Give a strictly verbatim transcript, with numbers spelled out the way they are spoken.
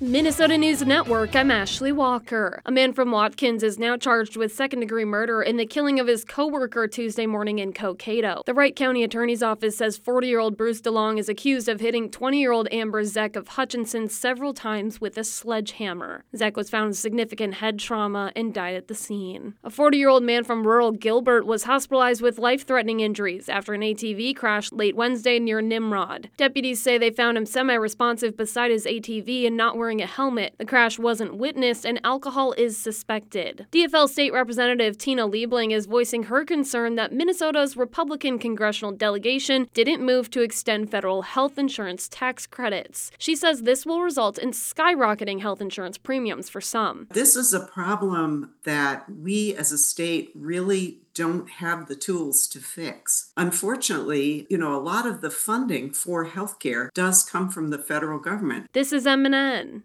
Minnesota News Network, I'm Ashley Walker. A man from Watkins is now charged with second-degree murder in the killing of his co-worker Tuesday morning in Cokato. The Wright County Attorney's Office says forty-year-old Bruce DeLong is accused of hitting twenty-year-old Amber Zeck of Hutchinson several times with a sledgehammer. Zeck was found with significant head trauma and died at the scene. A forty-year-old man from rural Gilbert was hospitalized with life-threatening injuries after an A T V crashed late Wednesday near Nimrod. Deputies say they found him semi-responsive beside his A T V and not wearing a helmet. The crash wasn't witnessed and alcohol is suspected. D F L State Representative Tina Liebling is voicing her concern that Minnesota's Republican congressional delegation didn't move to extend federal health insurance tax credits. She says this will result in skyrocketing health insurance premiums for some. This is a problem that we as a state really don't have the tools to fix. Unfortunately, you know, a lot of the funding for healthcare does come from the federal government. This is M N N.